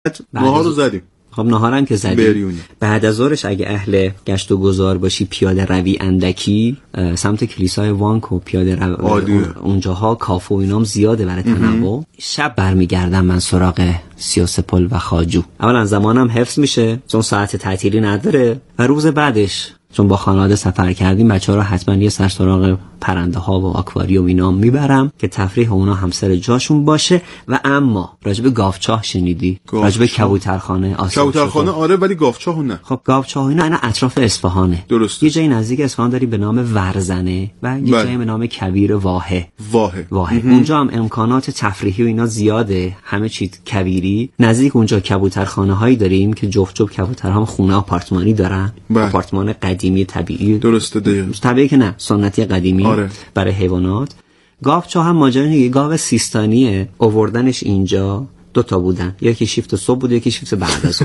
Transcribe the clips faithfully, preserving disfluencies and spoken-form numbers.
نهار رو زدیم. خب نهارم که زدیم، بعد از ظهرش اگه اهل گشت و گذار باشی پیاده روی اندکی سمت کلیسای وانک و پیاده روی اونجاها کافه و اینام زیاده برای تنوع. شب برمیگردم من سراغ سیاسپل و خواجو. اولا زمانم حفظ میشه چون ساعت تعطیلی نداره و روز بعدش چون با خانواده سفر کردیم بچه‌ها رو حتما یه سر سراغ پرنده ها و آکواریوم اینا میبرم که تفریح اونا هم سر جاشون باشه. و اما راجب گاوچاه شنیدی؟ راجب کبوترخانه کبوترخانه آره، ولی گاوچاه نه. خب گاوچاه اینا اینا اطراف اصفهانه. درست. یه جای نزدیک اصفهان داری به نام ورزنه و یه جایی به نام کویر واحه. واحه. واحه. اونجا هم امکانات تفریحی و اینا زیاده، همه چی کویری. نزدیک اونجا کبوترخانه هایی داریم که جفت جفت کبوترها خونه آپارتمانی دارن. بله. آپارتمان قدیمی طبیعی. درسته دیگه. طبیعی که نه، سنتی قدیمی. آره. برای حیوانات. گاوچاه هم ماجرای گاو سیستانیه، آوردنش اینجا دو تا بودن، یکی شیفت صبح بود یکی شیفت بعد از ظهر.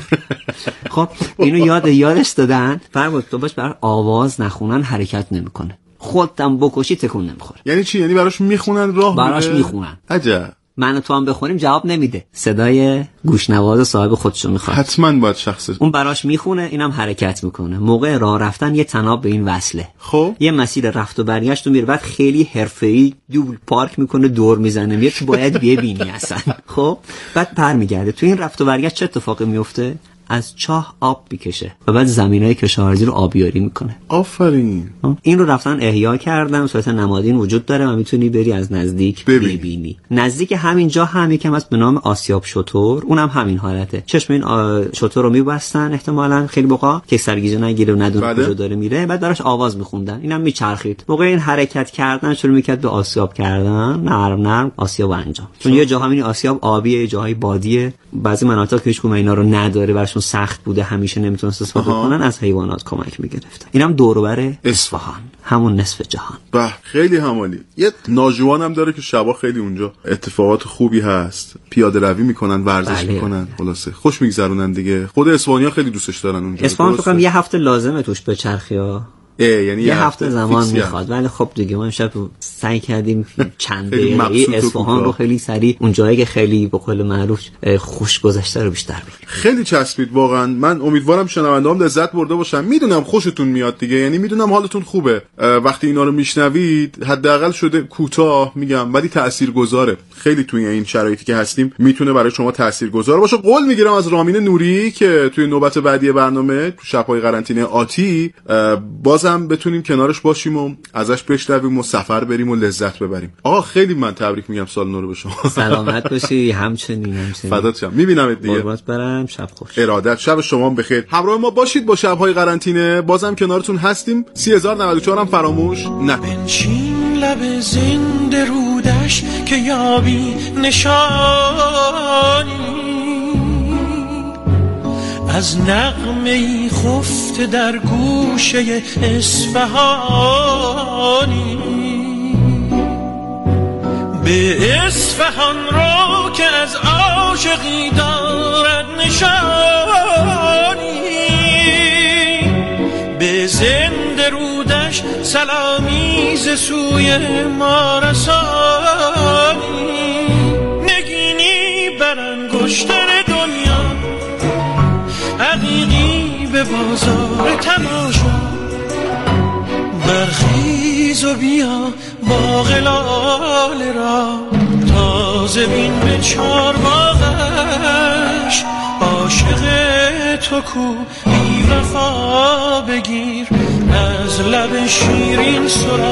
خب اینو یاد یادش دادن، فرمود تو باش برای آواز نخونن حرکت نمیکنه، خودتم بکشی تکون نمیخوره. یعنی چی؟ یعنی براش میخونن راه براش میخونن. عجب. من و تو هم بخونیم جواب نمیده، صدای گوشنواز صاحب خودشو میخواد، حتما باید شخص اون براش میخونه، اینم حرکت میکنه. موقع راه رفتن یه تناب به این وصله. خب یه مسیر رفت و برگشت رو میره، بعد خیلی حرفه‌ای دوبل پارک میکنه، دور میزنه، میگه تو باید ببینی اصلا. خب بعد برمیگرده. تو این رفت و برگشت چه اتفاقی میفته؟ از چاه آب میکشه و بعد زمینای کشاورزی رو آبیاری میکنه. آفرین. این رو رفتن احیا کردن، صورت نمادین وجود داره و میتونی بری از نزدیک ببینی. ببینی. نزدیک همینجا هم یکم هست به نام آسیاب شتر، اونم همین حالته. چشم این شتر رو میبستن احتمالاً خیلی موقع که سرگیجه نگیره و ندونه کجا داره میره، بعد براش آواز میخوندن، اینم میچرخید. موقع این حرکت کردن شروع میکرد به آسیاب کردن، نرم نرم آسیاب انجام. چون یه جا همین آسیاب آبیه، یه جاهای بادیه، بعضی مناطق که هیچ کدوم اینا رو نداره، براشون سخت بوده، همیشه نمیتونست استفاده کنن، از حیوانات کمک میگرفتن. اینم دور و بر اصفهان، همون نصف جهان. به خیلی همالی. یه ناجوان هم داره که شبا خیلی اونجا اتفاقات خوبی هست، پیاده روی میکنن، ورزش بله. میکنن، خلاصه خوش میگذرونن دیگه. خود اسپانیا خیلی دوستش دارن اونجا. اصفهان فکر کنم یه هفته لازمه توش بچرخی ها. یعنی یه هفته زمان میخواد، ولی خب دیگه ما امشب سعی کردیم چند دقیقه اصفهان رو خیلی سریع اون جایی که خیلی به قول معروف خوش گذشته رو بیشتر ببینیم. خیلی چسبید واقعا. من امیدوارم شنونده‌ام لذت برده باشن. میدونم خوشتون میاد دیگه، یعنی میدونم حالتون خوبه وقتی اینا رو میشنوید. حداقل شده کوتاه میگم ولی تاثیرگذاره. خیلی توی این شرایطی که هستیم میتونه برای شما تاثیرگذار باشه. قول میگیرم از رامین نوری که توی نوبت بعدی برنامه تو شب‌های قرنطینه آتی باز هم بتونیم کنارش باشیم و ازش بشنویم و سفر بریم و لذت ببریم. آقا خیلی من تبریک میگم سال نو رو به شما. سلامت باشی. همچنین همچنین. فدات شم. میبینمت دیگه. قربونت برم. شب خوش. ارادت. شب شما بخیر. همراه ما باشید با شب‌های قرنطینه. بازم کنارتون هستیم. سی هزار و نود و چهار هم فراموش نکنید. بنشین لب زنده رودش که یابی نشانی از نغمه‌ای خفته در گوشه اصفهانی. به اصفهان رو که از عاشقی دارد نشانی، به زنده رودش سلامی ز سوی ما رسانی. نگینی بر انگشتر دنیا عقیقی به بازار تماشا، برخیز و بیا باغ لاله را تازه بین به چار باغش. عاشق تو کو بی وفا بگیر از لب شیرین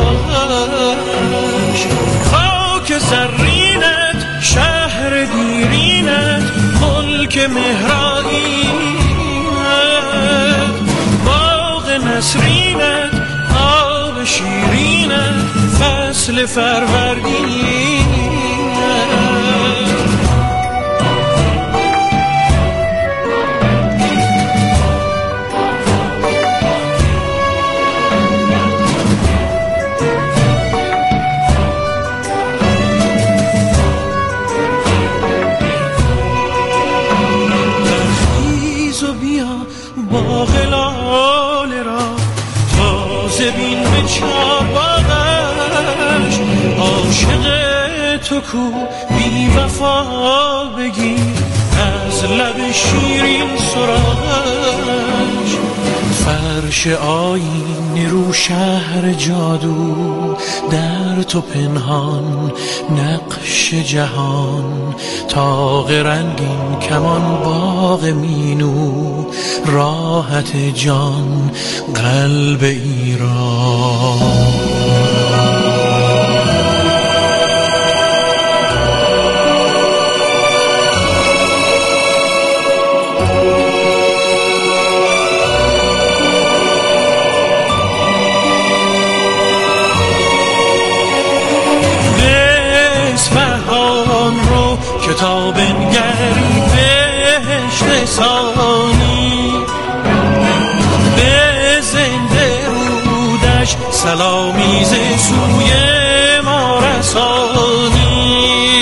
سراغش. خاک زرینت شهر دیرینت ملک مهرائینت، باغ نسرینت آب شیرینت فصل فروردینت. باغ لاله را تازه بین به چار باغش. عاشق تو کو بی وفا بگیر از از لب شیرین سراغش، فرش آینه رو شهر جادو، در تو پنهان نقش جهان، تاق رنگین کمان باغ مینو، راحت جان قلب ایران. کتاب نگری بهشت ثانی، به زنده رودش سلامی ز سوی ما رسانی.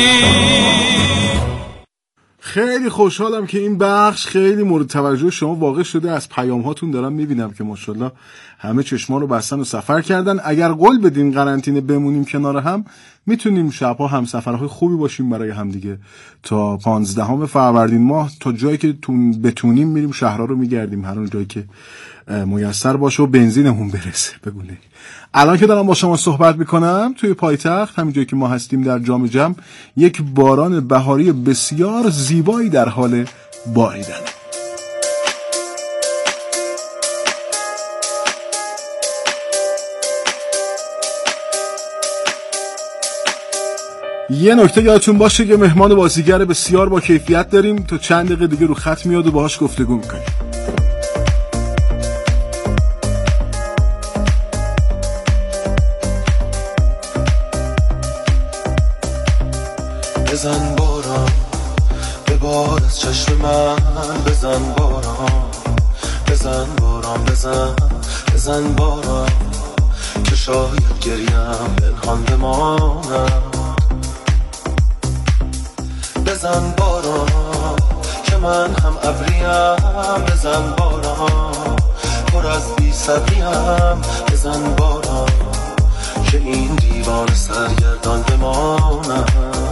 خیلی خوشحالم که این بخش خیلی مورد توجه شما واقع شده. از پیام هاتون دارم میبینم که ماشاءالله همه چشما رو بستن و سفر کردن. اگر قول بدین قرنطینه بمونیم کنار هم، میتونیم شبها هم سفرهای خوبی باشیم برای هم دیگه. تا پانزدهم فروردین ماه تا جایی که تون بتونیم میریم شهرها رو میگردیم، هر اون جایی که میسر باشه و بنزینمون برسه. بگونه الان که دارم با شما صحبت میکنم توی پایتخت، همین جایی که ما هستیم در جام جم، یک باران بهاری بسیار زیبایی در حال باریدنه. یه نکته یادتون باشه که مهمان بازیگر بسیار با کیفیت داریم، تا چند دقیقه دیگه رو خط میاد و باهاش گفتگو میکنیم. بزن باران به بار از چشم من، بزن باران بزن باران بزن بزن باران، که شاید گریم پنهان بمانم. بزن باران که من هم ابریم، بزن باران پر از بی صبریم، بزن باران که این دیوان سرگردان بمانم.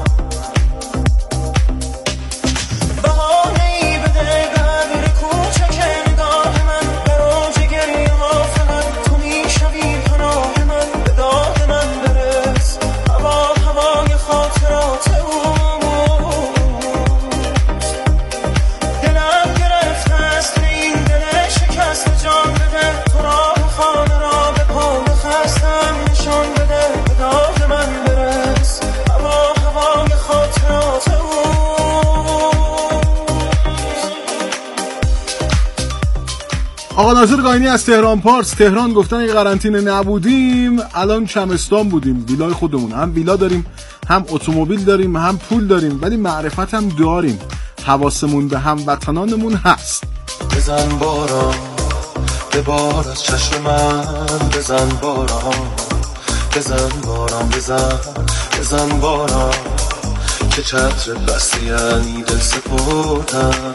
آقا ناظر قاینی از تهران پارس تهران گفتن اگه قرنطینه نبودیم الان چمستان بودیم. ویلای خودمون، هم ویلا داریم، هم اتومبیل داریم، هم پول داریم، ولی معرفت هم داریم. حواسمون به هموطنانمون هست. بزن باران به بار از چشم من، بزن باران بزن باران بزن بزن باران، که چتر بستی یعنی دل سپردم.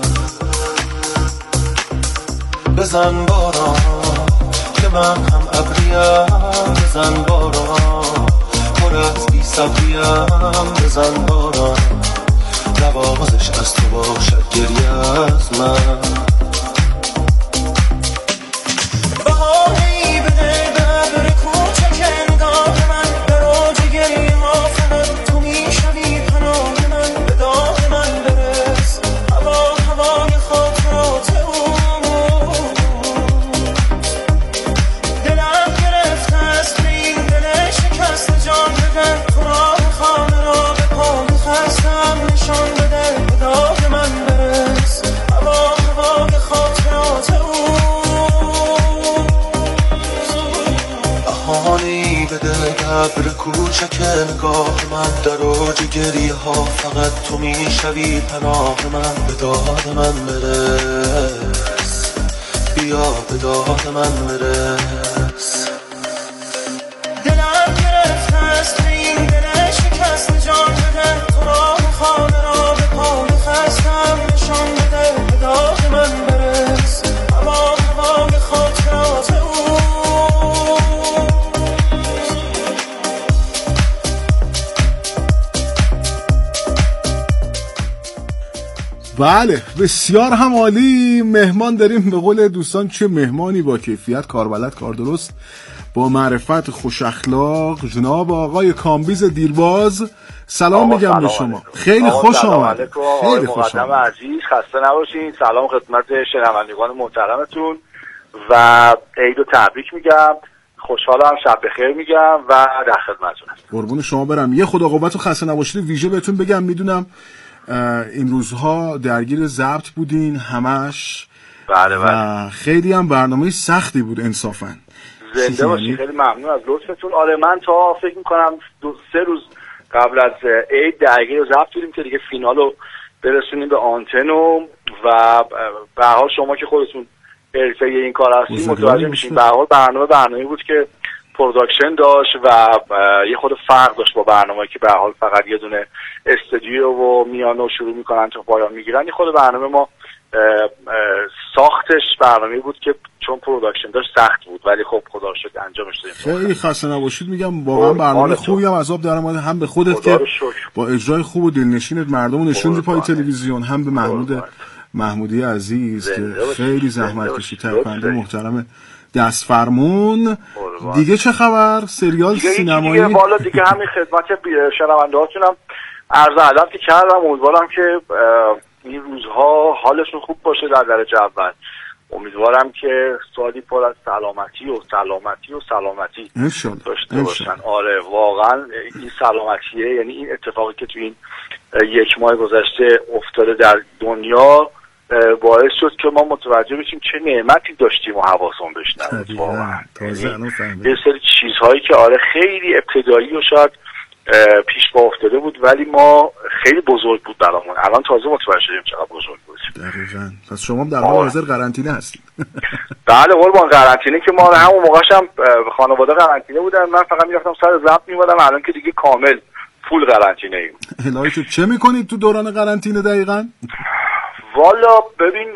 بزن باران که من هم ابریم، بزن باران پر از بی صبریم، بزن باران نوازش از تو باشد گریه از من. بهانه‌ای بده به ابر کوچک نگاه من، در اوج گریه ها فقط تو میشوی پناه من. به داد من برس هوا هوای خاطرات او، دلم گرفته است به این دل شکست جان بده، تو راه خانه را به پا می‌خستم نشان بده. به داد من برس هوا هوای خاطرات او، بهانه‌ای بده ابر کوچک نگاه من، در اوج گریه ها فقط تو میشوی پناه من. به داد من برس بیا به داد من برس، دلم گرفته است به این دل شکست جان بده، تو راه خانه را به پا می‌خستم نشان بده. به داد من برس هوا هوای خاطرات او. بله بسیار هم عالی. مهمان داریم به قول دوستان، چه مهمانی با کیفیت، کاربلد، کار درست، با معرفت، خوش اخلاق، جناب آقای کامبیز دیرباز. سلام میگم به شما، خیلی خوش آمد. خیلی خوش آمد عزیز، خسته نباشین. سلام خدمت شنوندگان محترمتون و عید و تبریک میگم. خوشحالم، شب بخیر میگم و در خدمتتون هستم. قربون شما برم. یه خدا قوت و خسته نباشید ویژه بهتون بگم. میدونم این روزها درگیر ضبط بودین همش. بله بله. و خیلی هم برنامه سختی بود انصافا. زنده باشی، خیلی ممنون از لطفتون. آره من تا فکر میکنم دو سه روز قبل از عید درگیر ضبط بودیم که دیگه فینالو برسونیم به آنتن و به هر حال شما که خودتون حرفه این کار هستین متوجه میشین. به هر حال برنامه برنامه‌ای بود که پروداکشن داشت و یه خود فرق داشت با برنامه‌ای که به هر حال فقط یه دونه استودیو و میان و شروع میکنن تا پایان میگیرن. یه خود برنامه ما ساختش برنامه‌ای بود که چون پروداکشن داشت سخت بود، ولی خب خدا رو شکر انجامش دادیم. خیلی خسته نباشید میگم. واقعا برنامه خوبی هم عذاب در اومد، هم به خودت که با اجرای خوب و دلنشینت مردم نشوندی پای تلویزیون، هم به محمود محمودی عزیز که خیلی زحمت کشید، ترپنده محترم دست فرمون. دیگه چه خبر؟ سریال سینمایی؟ دیگه والا دیگه همین خدمت شنونده‌هاتونم عرض ادب که کردم. امیدوارم که این روزها حالشون خوب باشه در درجه اول. امیدوارم که سالی پر از سلامتی و سلامتی و سلامتی داشته باشن. آره واقعا این سلامتیه، یعنی این اتفاقی که تو این یک ماه گذشته افتاده در دنیا باعث شد که ما متوجه بشیم چه نعمتی داشتیم و حواسمون بهش نبود. واقعا یه سری چیزهایی که آره خیلی ابتدایی و شاید پیش پا افتاده بود ولی ما خیلی بزرگ بود برامون. الان تازه متوجه شدیم چقدر بزرگ بود. دقیقاً. پس شما در حال حاضر قرنطینه هستید؟ بله قربان، قرنطینه که ما همون موقعش هم خانواده قرنطینه بودن. من فقط میرفتم سر ضبط میومدم. الان که دیگه کامل فول قرنطینه ایم. الهی تو چه میکنید تو دوران قرنطینه دقیقاً؟ والا ببین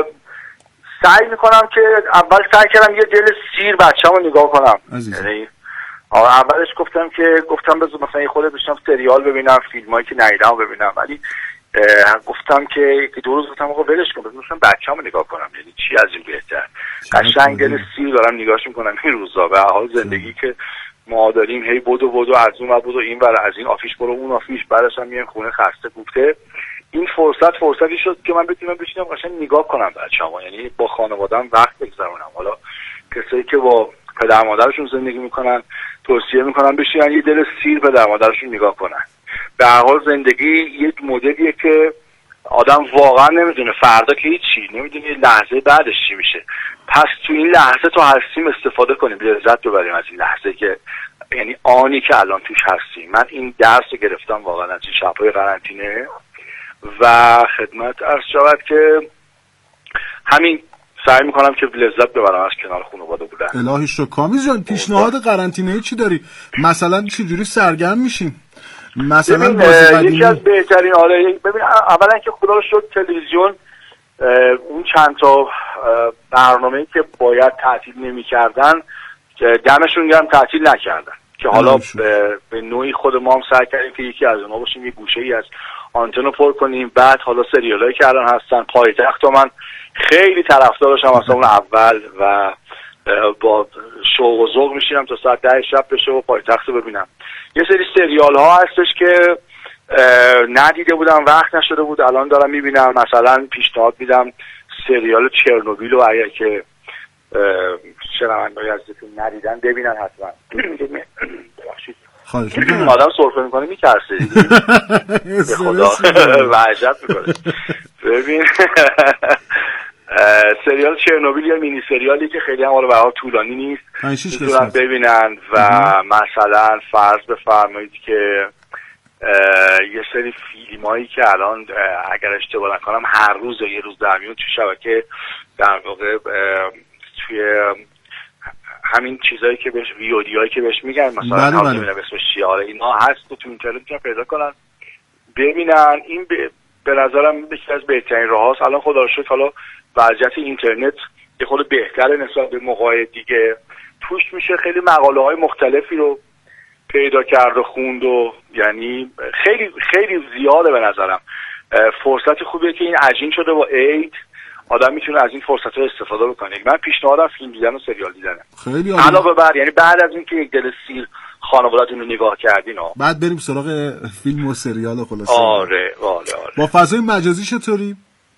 سعی میکنم که اول سعی کردم یه دل سیر بچه‌مو نگاه کنم. یعنی اولش گفتم که گفتم بذار مثلا یه خورده بشینم سریال ببینم، فیلمایی که ندیدم ببینم، ولی گفتم که دو روز گفتم آقا ولش کن، بذار بچه‌مو نگاه کنم. یعنی چی از این بهتر؟ قشنگ دل سیر دارم نگاهش میکنم این روزا. به هر حال زندگی که ما داریم هی بدو بدو از اون و بدو این ور، از این آفیش برو اون آفیش، بعدش هم میام خونه خسته کوفته. این فرصت فرصتی شد که من بتونم بشینم قشنگ نگاه کنم بچه‌ها، یعنی با خانواده‌ام وقت بگذرونم. حالا کسایی که با پدر مادرشون زندگی میکنن توصیه میکنم بشینن یه دل سیر پدر مادرشون نگاه کنن. به هر حال زندگی یک مدلیه که آدم واقعا نمیدونه فردا که هیچی، نمیدونه لحظه بعدش چی میشه. پس تو این لحظه تو هستیم استفاده کنیم، لذت ببریم از این لحظه که یعنی آنی که الان توش هستیم. من این درس رو گرفتم واقعا از این شب‌های قرنطینه و خدمت عرض شود که همین سعی میکنم که لذت ببرم از کنار خانواده بودن. الهی شکر. کامیز جان پیشنهاد قرنطینه‌ای چی داری؟ مثلا چه جوری سرگرم میشیم؟ مثلا بازی قدیمی یکی از بهترین آره ببین اولا که خدا رو شکر تلویزیون اون چند تا برنامه‌ای که باید تعطیل نمی‌کردن دمشون گرم تعطیل نکردن که حالا به, به نوعی خود ما هم سعی کردیم که یکی از اونها باشیم، یه گوشه‌ای از آنتن رو پر کنیم. بعد حالا سریالایی که الان هستن پایتخت و من خیلی طرفدارشم اصلا اون اول و با شوق و ذوق میشینم تا ساعت ده شب بشه و پایتخت رو ببینم. یه سری سریال ها هستش که ندیده بودم، وقت نشده بود، الان دارم میبینم. مثلا پیشنهاد میدم سریال چرنوبیل رو اگر که شنونده‌های عزیزتون ندیدن ببینن حتما. ببخشید آدم سرفه میکنه میترسه به خدا وحشت میکنه. ببین سریال چرنوبیل یا مینی سریالی که خیلی هم به حال طولانی نیست میتونن ببینن و مثلا فرض بفرمایید که یه سری فیلم هایی که الان اگر اشتباه نکنم هر روز یه روز در میون تو شبکه در واقع توی همین چیزایی که بهش ویودی هایی که بهش میگن مثلا هم نمیدونم اسمش چیه، آره اینا هست و تو اینترنت میتونن پیدا کنن ببینن. این به نظرم یکی از بهترین راه هاست. الان خدا رو شکر حالا وضعیت اینترنت یه خود بهتره نسبت به موقع دیگه، توش میشه خیلی مقاله های مختلفی رو پیدا کرد و خوند و یعنی خیلی خیلی زیاده به نظرم. فرصت خوبیه که این عجین شده با عید، آدم میتونه از این فرصت رو استفاده بکنه. من پیشنهادم فیلم دیدن و سریال دیدنه. خیلی عالی. علاوه بر یعنی بعد از اینکه یک دل سیر خانواده‌تون رو نگاه کردین ها، بعد بریم سراغ فیلم و سریال خلاصه. آره آره آره. با فضای مجازی چطوری؟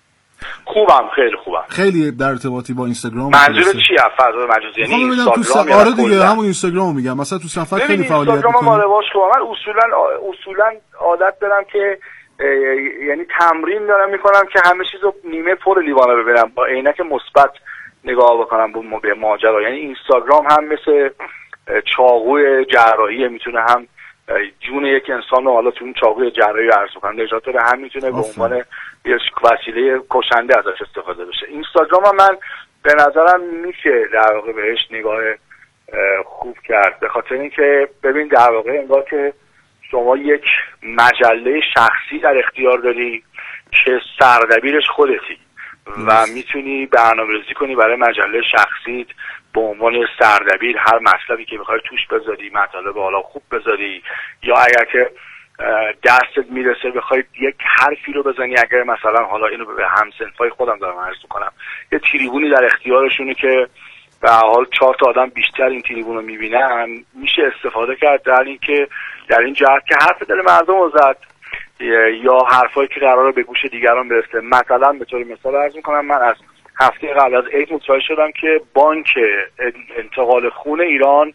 خوبم، خیلی خوبم. خیلی در ارتباطی با اینستاگرام. منظورت چیه فضای مجازی؟ یعنی اینستاگرام؟ آره دیگه همون اینستاگرامو میگم. مثلا تو صفحه خیلی فعالیت می‌کنی. اینستاگرام ما رواج کنم. من اصولا اصولا عادت دارم که یعنی تمرین دارم میکنم که همه چیزو نیمه پر لیوانه ببینم، با عینک مثبت نگاه بکنم به ماجرا. یعنی اینستاگرام هم مثل چاقوی جراحی، میتونه هم جون یک انسان رو حالا تو اون چاقوی جراحی عرض کنه نجات بده، هم میتونه به عنوان یه وسیله کشنده ازش استفاده بشه. اینستاگرام هم من به نظرم میشه در واقع بهش نگاه خوب کرد، به خاطر اینکه ببین در واقع انگار که شما یک مجله شخصی در اختیار داری که سردبیرش خودتی و میتونی برنامه‌ریزی کنی برای مجله شخصیت به عنوان سردبیر هر مطلبی که بخوای توش بذاری، مطالب حالا خوب بذاری، یا اگر که دستت میرسه بخوای یک حرفی رو بزنی، اگر مثلا حالا اینو به همسنفای خودم دارم عرض میکنم، یه تریبونی در اختیارشونه که به حال چهار تا آدم بیشتر این تریبون رو میبینن، میشه استفاده کرد در این که در این جهت که حرف دل مردم رو زد یا حرفایی که قراره به گوش دیگران برسه. مثلا به طور مثال عرض میکنم، من از هفته قبل از عید متوجه شدم که بانک انتقال خون ایران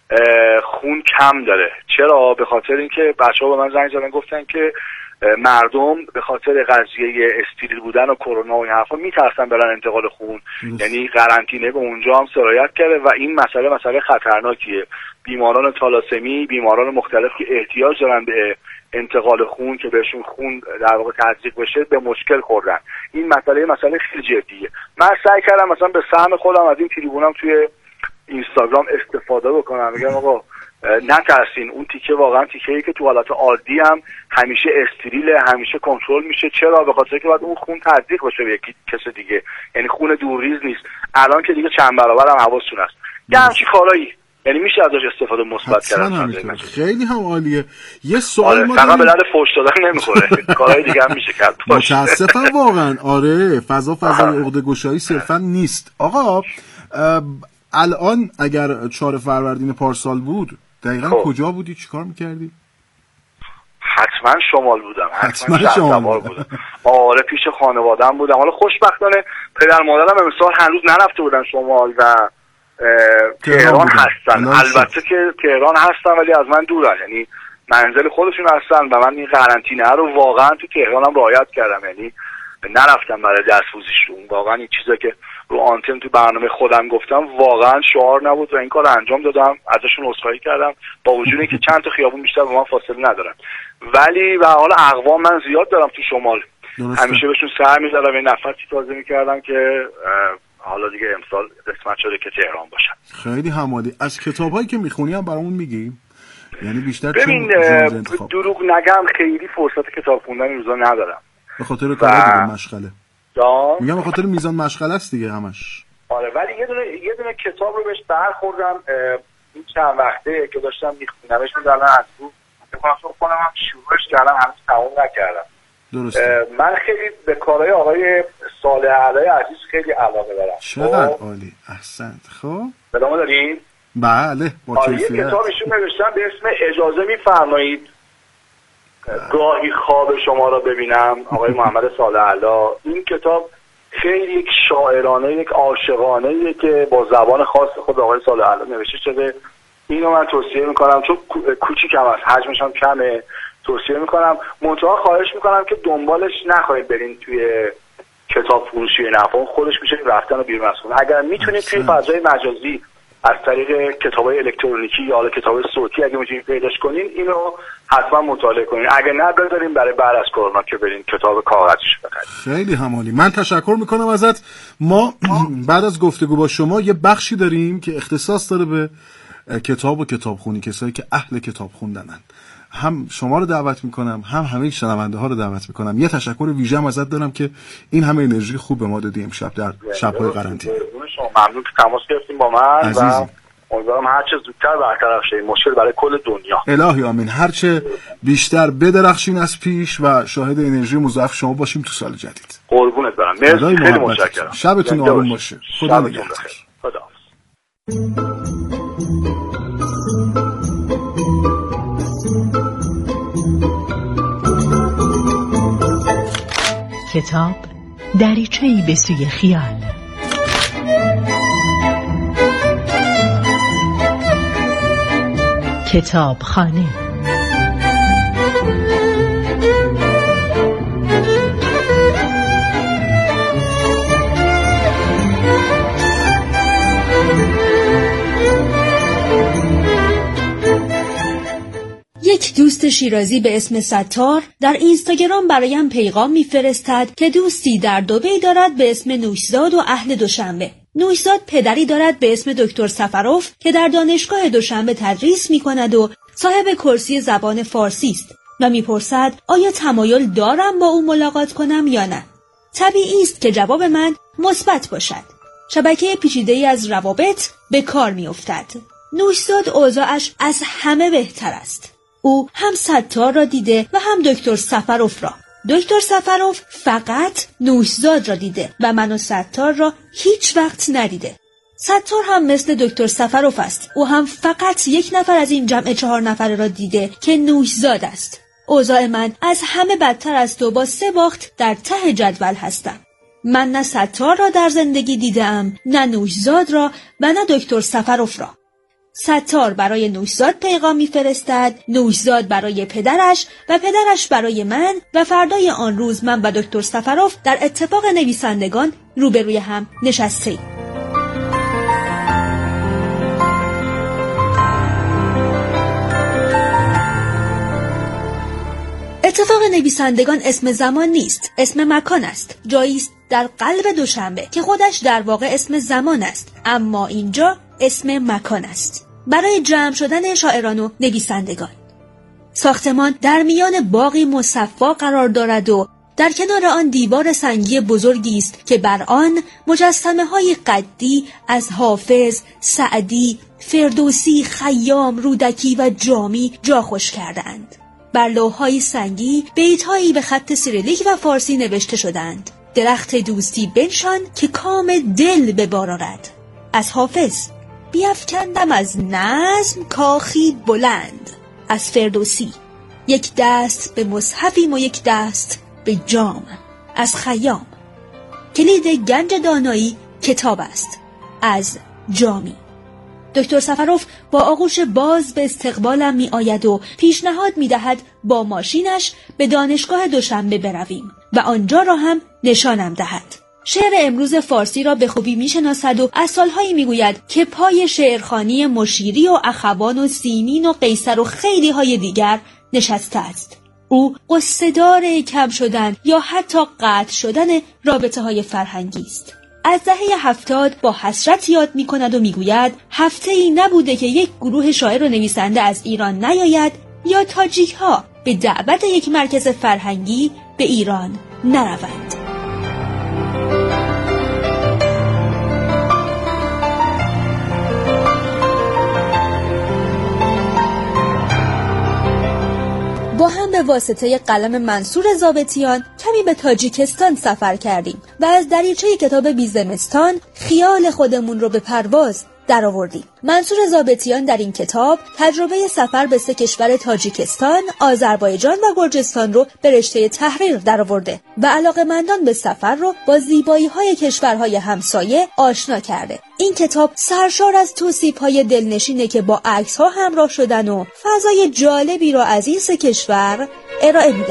خون کم داره. چرا؟ به خاطر اینکه بچه‌ها به من زنگ زدن گفتن که مردم به خاطر قضیه استریل بودن و کرونا و این حرفا میترسن برن انتقال خون، یعنی قرنطینه به اونجا هم سرایت کرده و این مسئله مسئله خطرناکیه. بیماران تالاسمی، بیماران مختلف که احتیاج دارن به انتقال خون که بهشون خون در واقع تزریق بشه به مشکل خوردن. این مسئله مسئله خیلی جدیه. من سعی کردم مثلا به سهم خودم از این تریبونم توی اینستاگرام استفاده بکنم، میگم آقا نترسین، اون تیکه واقعا تیکه‌ای که تو حالت عادی هم همیشه استریله، همیشه کنترل میشه. چرا؟ به خاطر که باید اون خون تزریق بشه به یکی کس دیگه، یعنی خون دورریز نیست. الان که دیگه چند برابر هم حواستون هست. یه همچین کارایی یعنی میشه ازش استفاده مثبت کردن. خیلی هم عالیه. یه سوال ما فقط به درد فحش دادن نمیخوره، کارهای دیگه هم میشه کرد. متاسفم واقعا. آره فضا فضای عقده گشایی صرفا نیست. آقا الان اگر چهار فروردین پارسال بود دقیقاً خب. کجا بودی؟ چیکار میکردی؟ حتما شمال بودم، حتما, حتما شمال بودم. آره پیش خانواده‌ام بودم. حالا خوشبختانه پدر مادرم امسال هنوز نرفته بودن شمال و تهران هستن. البته که تهران هستن ولی از من دورن، یعنی منزل خودشون هستن و من این قرنطینه رو واقعا تو تهرانم رعایت کردم، یعنی نرفتم برای دستفوزیشون. واقعا این چیزا که رو آنتن تو برنامه خودم گفتم واقعا شعار نبود و این کار انجام دادم، ازشون عذرخواهی کردم با وجود اینکه چند تا خیابون بیشتر با من فاصله ندارن. ولی به حال اقوام من زیاد دارم تو شمال، همیشه بهشون سر می‌زدم، این نفسی تازه می‌کردم که حالا دیگه امسال قسمت شده که تهران باشم. خیلی همالی. از کتابایی که میخونی هم برامون میگی؟ یعنی بیشتر ببین دروغ نگم خیلی فرصت کتاب خوندن این روزا ندارم به خاطر کار دیگه، مشغله. جان میگم به خاطر میزان مشغله است دیگه همش. آره ولی یه دونه یه دونه کتاب رو بهش برخوردم این چند وقته که داشتم میخوندمش، میذارم از تو بخوام خودم هم شروعش کردم، هنوز تموم نکردم. درسته. من خیلی به کارهای آقای صالح علی عزیز خیلی علاقه دارم. چقدر عالی. احسنت. خب ادامه دارین؟ بله با کیفیت. یه کتابشون نوشتم به اسم اجازه میفرمایید گاهی خواب شما را ببینم، آقای محمد صالح علی. این کتاب خیلی یک شاعرانه، یک عاشقانه که با زبان خاص خود آقای صالح علی نوشته شده. اینو من توصیه میکنم چون کوچیکم است، حجمش هم کمه، توصیه میکنم. منتها خواهش میکنم که دنبالش نخواهید برین توی کتاب فروشی نفع، خودش میشه رفتن و بیرون از خونه. اگر میتونید توی فضای مجازی از طریق کتابای الکترونیکی یا حالا کتاب صوتی اگه میتونید پیداش کنین اینو حتما مطالعه کنین. اگه نه بذارین برای بعد از کرونا که برین کتاب کاغذیش بخرید. خیلی همالی. من تشکر میکنم ازت. ما بعد از گفتگو با شما یه بخشی داریم که اختصاص داره به کتاب و کتابخونی، کسایی که اهل کتاب خوندنن. هم شما رو دعوت میکنم هم همه شنونده ها رو دعوت میکنم. یه تشکر ویژه‌ام ازت دارم که این همه انرژی خوب به ما دادی امشب در شب‌های قرنطینه. ممنون که تماس گرفتین با من عزیزی. و امیدوارم هر چه زودتر برطرف شه این مشکل برای کل دنیا. الهی آمین. هر چه بیشتر بدرخشین از پیش و شاهد انرژی مضاعف شما باشیم تو سال جدید. قربونت برم. مرسی، خیلی متشکرم. شبتون آروم باشه. خدا نگهدار. خدا. کتاب دریچه‌ای به سوی خیال. کتابخانه. یک دوست شیرازی به اسم ستار در اینستاگرام برایم پیغام میفرستد که دوستی در دبی دارد به اسم نوشزاد و اهل دوشنبه. نوشزاد پدری دارد به اسم دکتر سفروف که در دانشگاه دوشنبه تدریس می‌کند و صاحب کرسی زبان فارسی است و می‌پرسد آیا تمایل دارم با او ملاقات کنم یا نه. طبیعی است که جواب من مثبت باشد. شبکه پیچیده‌ای از روابط به کار می‌افتد. نوشزاد اوضاعش از همه بهتر است. او هم ستار را دیده و هم دکتر سفروف را. دکتر سفروف فقط نوشزاد را دیده و من و ستار را هیچ وقت ندیده. ستار هم مثل دکتر سفروف است. او هم فقط یک نفر از این جمع چهار نفره را دیده که نوشزاد است. اوضاع من از همه بدتر است و با سه باخت در ته جدول هستم. من نه ستار را در زندگی دیدم، نه نوشزاد را و نه دکتر سفروف را. ستار برای نوشزاد پیغام میفرستد، نوشزاد برای پدرش و پدرش برای من و فردای آن روز من و دکتر سفروف در اتفاق نویسندگان روبروی هم نشستیم. اتفاق نویسندگان اسم زمان نیست، اسم مکان است. جایی است در قلب دوشنبه که خودش در واقع اسم زمان است، اما اینجا اسم مکان است برای جمع شدن شاعران و نویسندگان. ساختمان در میان باغی مصفا قرار دارد و در کنار آن دیوار سنگی بزرگی است که بر آن مجسمه های قدی از حافظ، سعدی، فردوسی، خیام، رودکی و جامی جا خوش کردند. بر لوح‌های سنگی بیت‌هایی به خط سیریلیک و فارسی نوشته شدند. درخت دوستی بنشان که کام دل به بار آرد. از حافظ. بیفکندم از نظم کاخی بلند. از فردوسی. یک دست به مصحفیم و یک دست به جام. از خیام. کلید گنج دانایی کتاب است. از جامی. دکتر سفروف با آغوش باز به استقبالم می آید و پیشنهاد می دهد با ماشینش به دانشگاه دوشنبه برویم و آنجا را هم نشانم دهد. شعر امروز فارسی را به خوبی می شناسد و از سالهایی می گوید که پای شعرخوانی مشیری و اخوان و سیمین و قیصر و خیلی های دیگر نشسته است. او قصه‌دار کم شدن یا حتی قطع شدن رابطه های فرهنگی است. از دهه هفتاد با حسرت یاد می کند و می گوید هفته ای نبوده که یک گروه شاعر و نویسنده از ایران نیاید یا تاجیک ها به دعوت یک مرکز فرهنگی به ایران نروند. با هم به واسطه قلم منصور ضابطیان کمی به تاجیکستان سفر کردیم و از دریچه کتاب بی زمستان خیال خودمون رو به پرواز در آوردیم. منصور ضابطیان در این کتاب تجربه سفر به سه کشور تاجیکستان، آذربایجان و گرجستان رو به رشته تحریر در آورده و علاقه‌مندان به سفر رو با زیبایی‌های کشورهای همسایه آشنا کرده. این کتاب سرشار از توصیف‌های دلنشینه که با عکس‌ها همراه شدن و فضای جالبی را از این سه کشور ارائه میدن.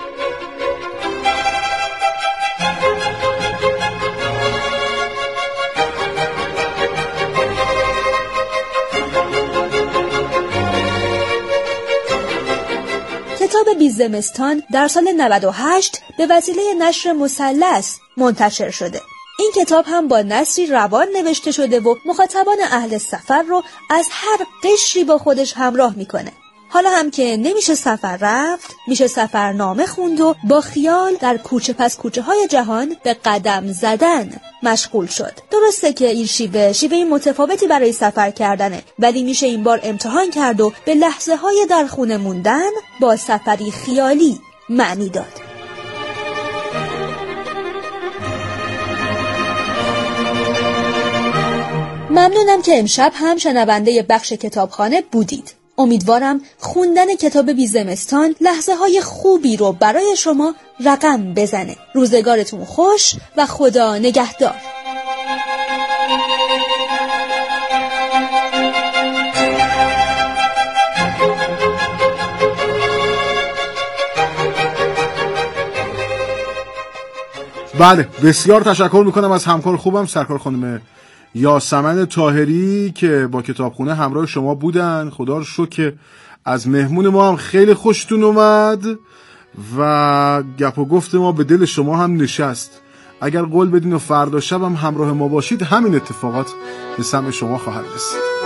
کتاب بی زمستان در سال نود و هشت به وسیله نشر مثلث منتشر شده. این کتاب هم با نثری روان نوشته شده و مخاطبان اهل سفر رو از هر قشری با خودش همراه میکنه. حالا هم که نمیشه سفر رفت، میشه سفرنامه خوند و با خیال در کوچه پس کوچه های جهان به قدم زدن مشغول شد. درسته که این شیوه شیوه متفاوتی برای سفر کردنه، ولی میشه این بار امتحان کرد و به لحظه های در خونه موندن با سفری خیالی معنی داد. ممنونم که امشب هم شنونده بخش کتابخانه بودید. امیدوارم خوندن کتاب بی زمستان لحظه های خوبی رو برای شما رقم بزنه. روزگارتون خوش و خدا نگهدار. بله، بسیار تشکر میکنم از همکار خوبم سرکار خانم یاسمن طاهری که با کتابخونه همراه شما بودن. خدا رو شکر که از مهمون ما هم خیلی خوشتون اومد و گپ و گفت ما به دل شما هم نشست. اگر قول بدین و فردا شب هم همراه ما باشید همین اتفاقات به سمع شما خواهد رسید.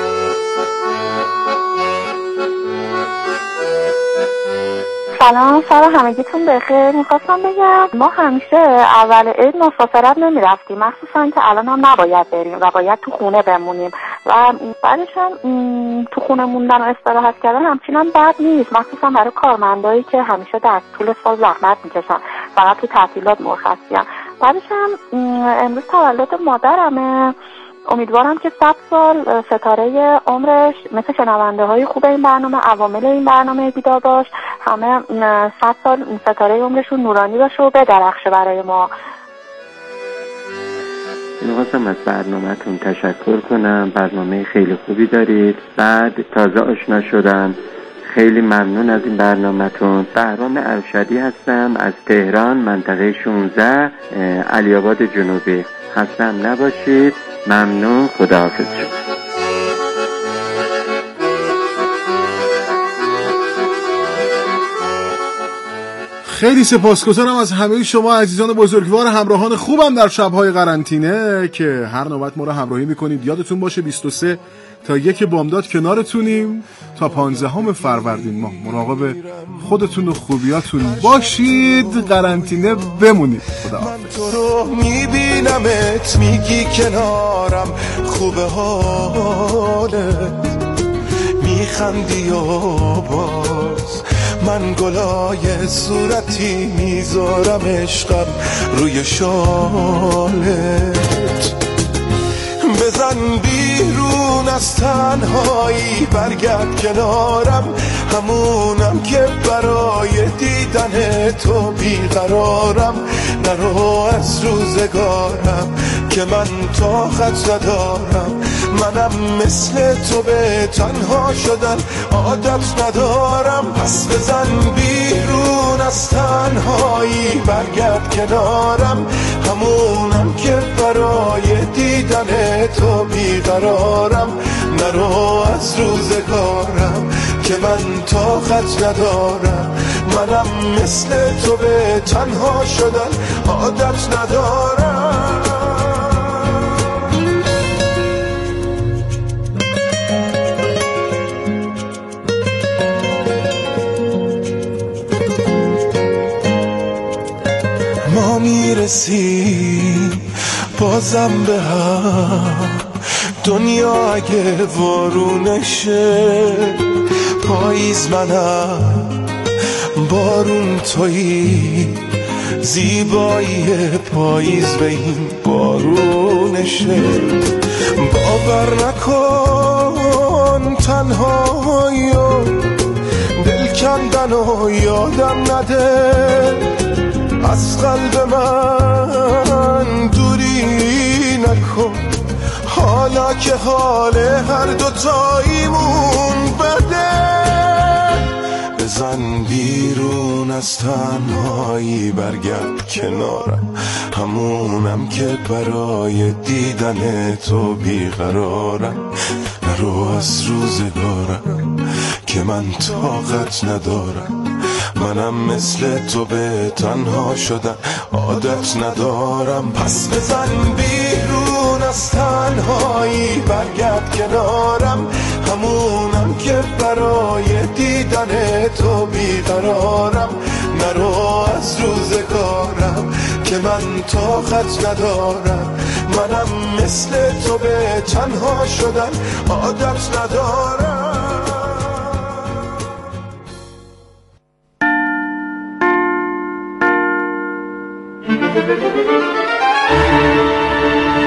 سلام، سلام همگیتون بخیر. میخواستم بگم ما همیشه اول عید مسافرت نمی رفتیم، مخصوصا که الان هم نباید بریم و باید تو خونه بمونیم و بعدش هم تو خونه موندن و استراحت کردن همچنان بد نیست، مخصوصا برای کارمندایی که همیشه در طول سال زحمت میکشن فقط تو تعطیلات مرخصین. بعدش هم امروز تولد مادرمه، امیدوارم که صد سال ستاره عمرش مثل شنونده های خوب این برنامه، عوامل این برنامه بیدار باش، همه صد سال ستاره عمرشون نورانی باشه و بدرخشه برای ما. می‌خواستم از برنامه‌تون تشکر کنم، برنامه خیلی خوبی دارید. بعد تازه آشنا شدم، خیلی ممنون از این برنامه‌تون. بهرام ارشدی هستم از تهران، منطقه شانزده، علی آباد جنوبی. خسته‌ام نباشید. ممنون. خداحافظ. خیلی سپاسگزارم از همه شما عزیزان بزرگوار همراهان خوبم در شب‌های قرنطینه که هر نوبت ما رو همراهی می‌کنید. یادتون باشه بیست و سه تا یک بامداد کنارتونیم تا پانزدهم فروردین ماه. مراقب خودتون و خوبیاتون باشید، قرنطینه بمونید. خدا من تو رو میبینمت میگی کنارم خوبه حالت، میخندی و باز من گلای صورتی میذارم عشقم روی شالت. بزن بیرون از تنهایی برگرد کنارم، همونم که برای دیدن تو بیقرارم. نرو از روزگارم که من طاقت ندارم، منم مثل تو به تنها شدن عادت ندارم. پس بزن بیرون از تنهایی برگرد کنارم، همونم که برای دیدن تو بیقرارم. نرو از روزگارم که من طاقت ندارم، منم مثل تو به تنها شدن عادت ندارم. ما میرسیم بازم به هم، دنیا اگه وارونشه، پاییز منم بارون تویی، زیبایی پاییز به این بارونشه. باور نکن تنهایی و دل کندن و یادم نده، از قلب من دوری نکن، حالا که حال هر دوتاییمون بده. بزن بیرون از تنهایی برگرد کنارم، همونم که برای دیدن تو بیقرارم. نرو از روزگارم که من طاقت ندارم، منم مثل تو به تنها شدن عادت ندارم. پس بزن بیرون از تنهایی برگرد کنارم، همونم که برای دیدن دیدن تو بیقرارم، نرو از روزگارم که من طاقت ندارم. منم مثل تو به تنها شدن عادت ندارم. Thank you.